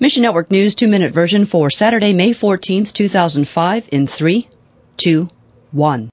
Mission Network News 2-minute version for Saturday, May 14th, 2005 in 3, 2, 1.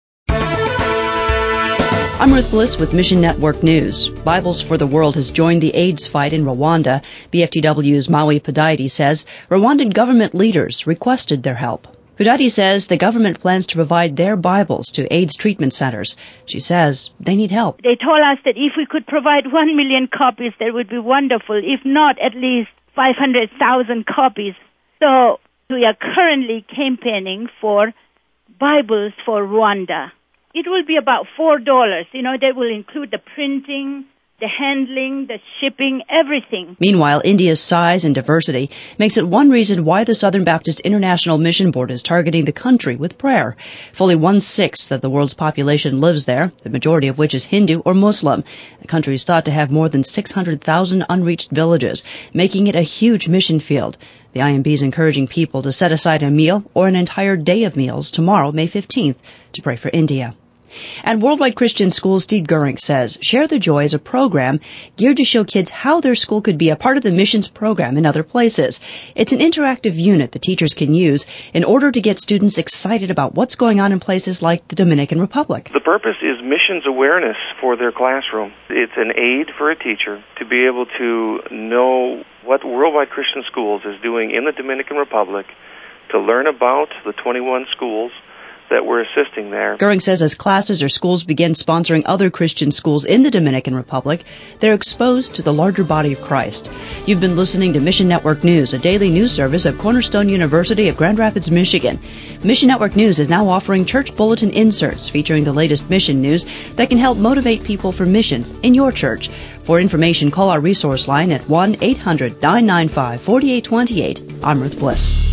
I'm Ruth Bliss with Mission Network News. Bibles for the World has joined the AIDS fight in Rwanda. BFTW's Maui Padaidi says Rwandan government leaders requested their help. Padaidi says the government plans to provide their Bibles to AIDS treatment centers. She says they need help. They told us that if we could provide 1 million copies, that would be wonderful. If not, at least 500,000 copies. So we are currently campaigning for Bibles for Rwanda. It will be about $4. That will include the printing, the handling, the shipping, everything. Meanwhile, India's size and diversity makes it one reason why the Southern Baptist International Mission Board is targeting the country with prayer. Fully 1/6 of the world's population lives there, the majority of which is Hindu or Muslim. The country is thought to have more than 600,000 unreached villages, making it a huge mission field. The IMB is encouraging people to set aside a meal or an entire day of meals tomorrow, May 15th, to pray for India. And Worldwide Christian Schools' Steve Goering says Share the Joy is a program geared to show kids how their school could be a part of the missions program in other places. It's an interactive unit that teachers can use in order to get students excited about what's going on in places like the Dominican Republic. The purpose is missions awareness for their classroom. It's an aid for a teacher to be able to know what Worldwide Christian Schools is doing in the Dominican Republic, to learn about the 21 schools that we're assisting there. Goering says as classes or schools begin sponsoring other Christian schools in the Dominican Republic, they're exposed to the larger body of Christ. You've been listening to Mission Network News, a daily news service of Cornerstone University of Grand Rapids, Michigan. Mission Network News is now offering church bulletin inserts featuring the latest mission news that can help motivate people for missions in your church. For information, call our resource line at 1-800-995-4828. I'm Ruth Bliss.